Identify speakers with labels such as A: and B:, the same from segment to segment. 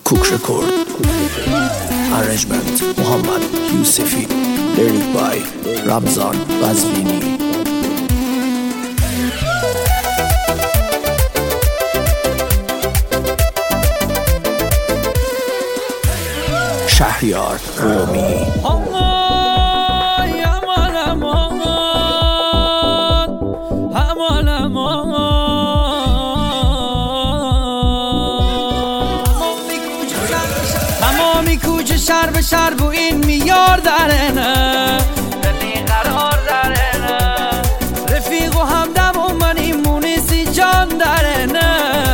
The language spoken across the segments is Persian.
A: Cook Record. Arrangement Muhammad Yusufi. Lyric by Ramzan Ghazvini. Shahriyar Romi.
B: تمامی کوچه شهر به شهر بو این میار داره نه دلی قرار داره نه رفیق و همدم و منی مونیسی جان داره نه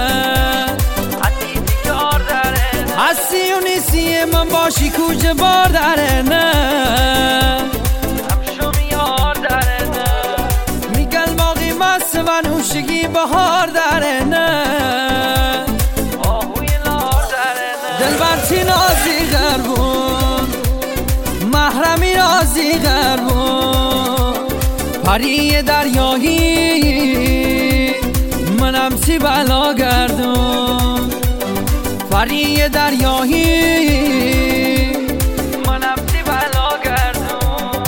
B: حتی دیار داره نه هستی و نیستی من باشی کوچه بار داره نه همشو میار داره نه میگل باقی مست و نوشگی بهار داره نه دلبرتی نازی غربون محرمی نازی غربون پری دریایی منم سی بلا گردون پری دریایی منم سی بلا گردون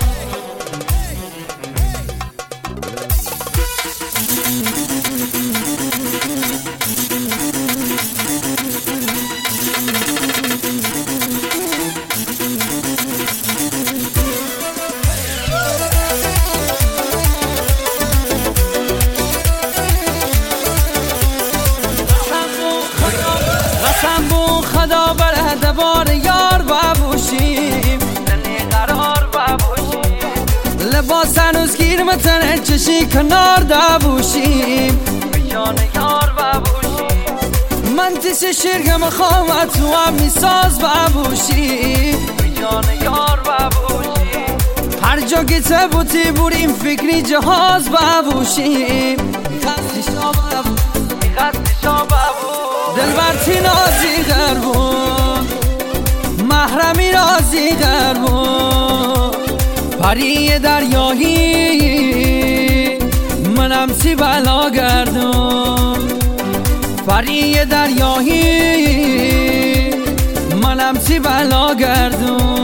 B: خدا بر دوار یار بابوشیم دلی قرار بابوشیم لباس هنوز گیر متنه چشی کنار دابوشیم بیان یار بابوشیم من تیش شرگم خواهد تو هم میساز بابوشیم بیان یار بابوشیم هر جا که تبوتی بوریم فکری جهاز بابوشیم خستی شا بابو دلبرتی نازی غربون محرمی نازی غربون پری دریایی منم سی بلا گردون پری دریایی منم سی بلا گردون